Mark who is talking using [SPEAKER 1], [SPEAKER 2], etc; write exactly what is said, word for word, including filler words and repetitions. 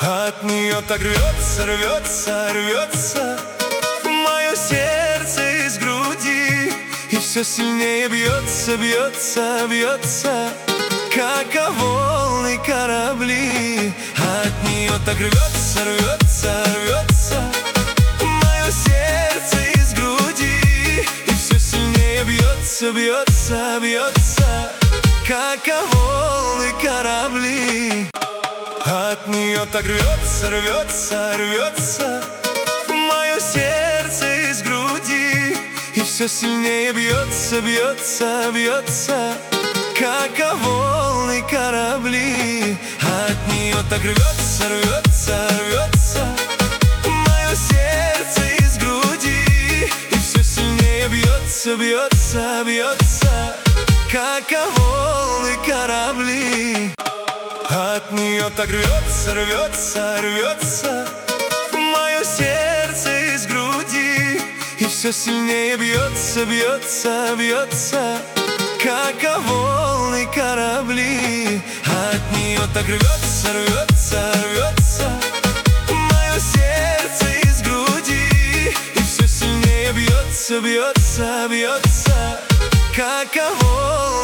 [SPEAKER 1] От нее так рвется, рвется, рвется мое сердце из груди, и все сильнее бьется, бьется, бьется, как волны корабли. От нее так рвется, рвется, рвется мое сердце из груди, и все сильнее бьется, бьется, бьется, как волны корабли. От нее так рвется, рвется, рвется мое сердце из груди, и все сильнее бьется, бьется, бьется, как волны корабли. От нее так рвется, рвется, рвется мое сердце из груди, и все сильнее бьется, бьется, бьется, как волны корабли. От нее так рвется, рвется, рвется мое сердце из груди, и все сильнее бьется, бьется, бьется, как волны корабли. От нее так рвется, рвется, рвется мое сердце из груди, и все сильнее бьется, бьется, бьется, как волны.